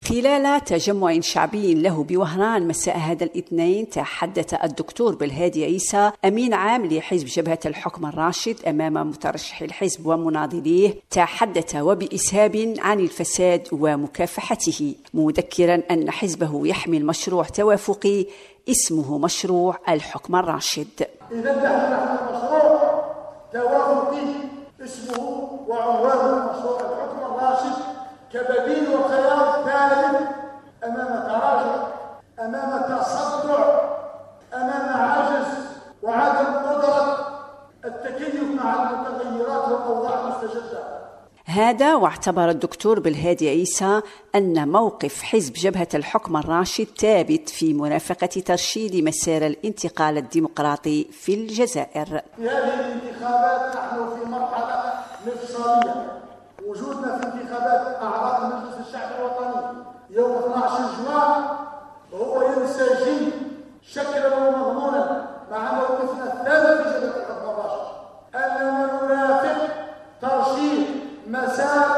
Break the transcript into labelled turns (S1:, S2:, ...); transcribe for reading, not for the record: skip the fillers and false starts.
S1: خلال تجمع شعبي له بوهران مساء هذا الاثنين، تحدث الدكتور بالهادي عيسى أمين عام لحزب جبهة الحكم الراشد أمام مترشحي الحزب ومناضليه، تحدث وبإسهاب عن الفساد ومكافحته، مذكرا أن حزبه يحمل مشروع توافقي اسمه مشروع الحكم الراشد.
S2: إذا نحن مشروع توافقي اسمه وعنوانه مشروع الحكم الراشد كبديل وخيار ثالث أمام تراجع، أمام تصدع، أمام عجز وعدم قدرة التكيف مع المتغيرات والأوضاع المستجدة.
S1: هذا واعتبر الدكتور بالهادي عيسى أن موقف حزب جبهة الحكم الراشد ثابت في مرافقة ترشيد مسار الانتقال الديمقراطي في الجزائر.
S2: في هذه الانتخابات نحن في مرحلة مفصلية. وجودنا في انتخابات أعضاء المجلس الشعبي الوطني يوم 12 جوان هو ينسجم شكلا ومضمونا مع موقفنا الثالث في جبهة الحكم الراشد، أننا نرافق ترشيد مسار